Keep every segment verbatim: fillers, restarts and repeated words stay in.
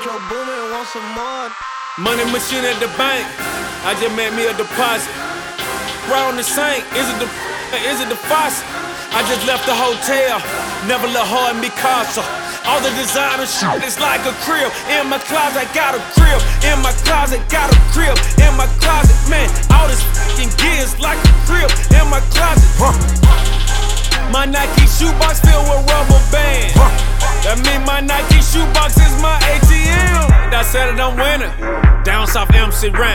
Joe Boomin want some more. Money machine at the bank, I just made me a deposit. Round the sink, is it the is it the faucet? I just left the hotel, never let her and me casa. All the designer shit, it's like a crib. In my closet, got a crib. In my closet, got a crib. In my closet, man, all this fucking gear is like a crib. In my closet, huh. My Nike shoebox filled with rubber bands. Huh. That mean my Nike shoebox is my A T M. That said it, I'm winning. Down south M C rent.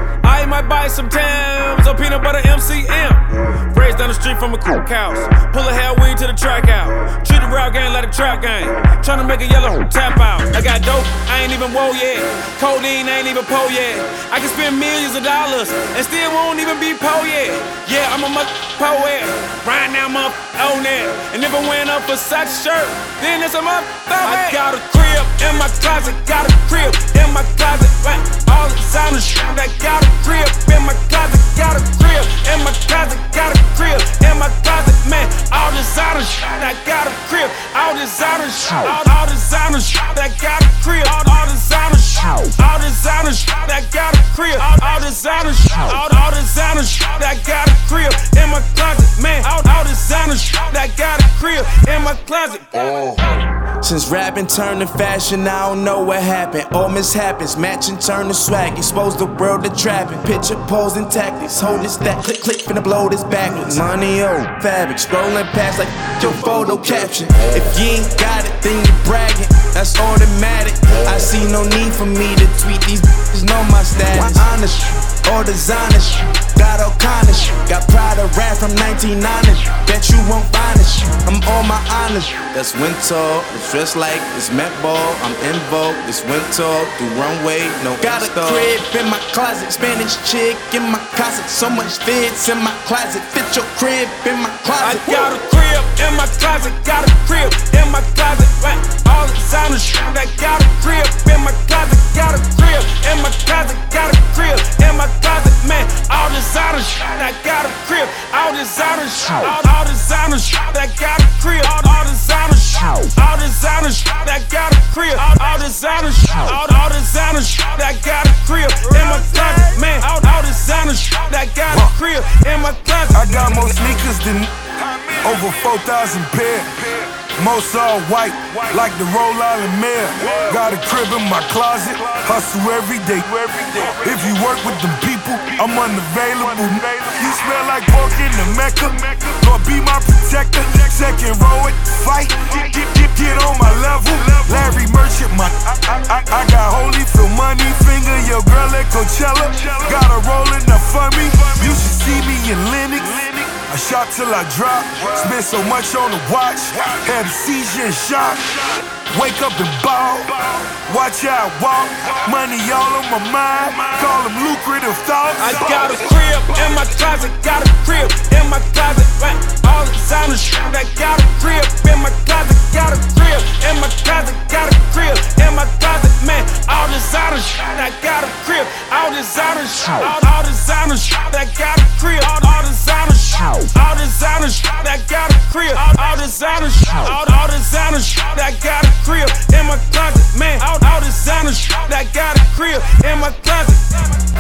I might buy some Tams or peanut butter M C M. Raised down the street from a cook house. Pull a hair weed to the track out. Treat the route game like a trap game. Tryna make a yellow tap out. I got dope, I ain't even woe yet. Codeine, I ain't even po yet. I can spend millions of dollars and still won't even be po yet. Yeah, I'm a mother poet. Right now, I'm on it. And if I went up for such shirt, then it's a mother. I got a crib in my closet. Got a crib in my closet. All the designer shit. I got a crib in my closet. Got a crib in my closet. Got a crib in my closet. Man, all designer shit. I got a crib. All designer shit. All, all designer shit. I got a crib. All, all designer shit. All designer shit. I got a crib. All, all designer shit. All, all designer shit. I got a crib in my closet. Man, all, all designer shit. I got a crib in my closet. Oh. Since rapping turned to fashion, I don't know what happened. All mishaps, matching turn to swag. Expose the world to trapping. Picture posing tactics. Hold this that click click finna blow this backwards. Money on fabric, scrolling past like your photo caption. If you ain't got it, then you bragging. That's automatic. I see no need for me to tweet these bitches know my status. Honest, all designer shit. Got all kind of shit. Got pride of rap from nineteen ninety. Bet you won't find it. I'm on my honest. That's winter. It's dressed like it's Met Ball. I'm in vogue. It's winter. Do runway. No. Got a crib in my closet. Spanish chick in my closet. So much fits in my closet. Fit your crib in my closet. I got a crib in my closet. Got a crib in my closet. All the designer shit. I got a crib in my closet. Got a crib in my closet. Got a crib in my closet. Man, all designer shit. I got a crib. All designer shit. All, all designer shit. I got a crib. All, all designer shit. All designer shit. I got a crib. All, all designer shit. All, all designer shit. I got a crib in my closet. Man, all, all designer shit. I got a crib in my closet. I got more sneakers than over four thousand pair. Most all white, like the Rhode Island Mayor. Got a crib in my closet, hustle every day. If you work with them people, I'm unavailable. You smell like pork in the Mecca, Lord be my protector. Second row at the fight, get, get, get, get on my level. Larry Merchant, my I, I, I got holy for money. Finger your girl at Coachella. Got a rollin' up for me. You should see me in Lennox. I shot till I drop, spent so much on the watch, had a seizure and shock. Wake up and ball, watch how I walk, money all on my mind, call them lucrative thoughts. I got a crib in my closet, got a crib in my closet, all the designer shit. I got a crib in my closet, got a crib in my closet, got a crib in my closet, man, all designer shit. I got a crib, all designer shit, all, all designer shit. I got a crib, all, all designer shit. All designer shit, I got a crib. All, all designer shit, all, all designer shit. I got a crib in my closet, man. All, all designer shit, I got a crib in my closet.